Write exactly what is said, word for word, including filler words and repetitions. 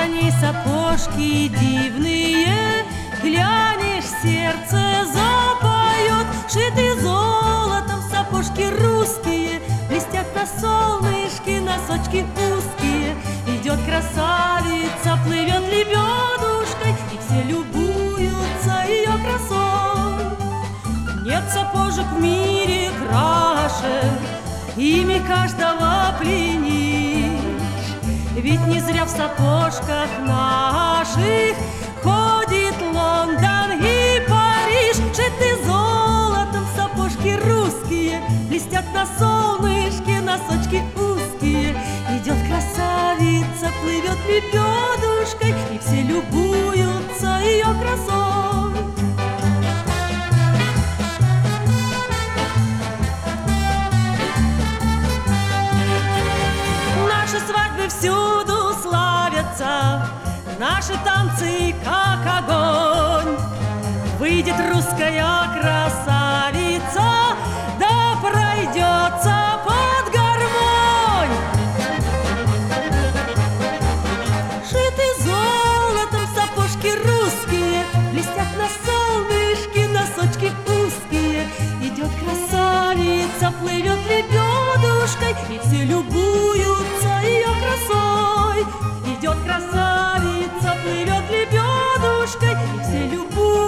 на ней сапожки дивные, глянешь, сердце запоет. Шиты золотом сапожки русские, блестят на солнышке носочки узкие. Идет красавица, плывет лебедушкой, и все любуются ее красой. Нет сапожек в мире краше, ими каждого пленишь. Ведь не зря в сапожках наших ходит Лондон и Париж. Шиты золотом сапожки русские, блестят на солнышке носочки узкие. Идет красавица, плывет лебедушкой, и все любуются ее красой. Наши свадьбы всюду славятся, наши танцы как огонь. Выйдет русская красавица, да пройдется под гармонь. Шиты золотом сапожки русские, блестят на солнышке носочки узкие. Идет красавица, плывет лебедушкой, и все любуются ее красой. Идет красавица, плывет лебедушкой, и все любуются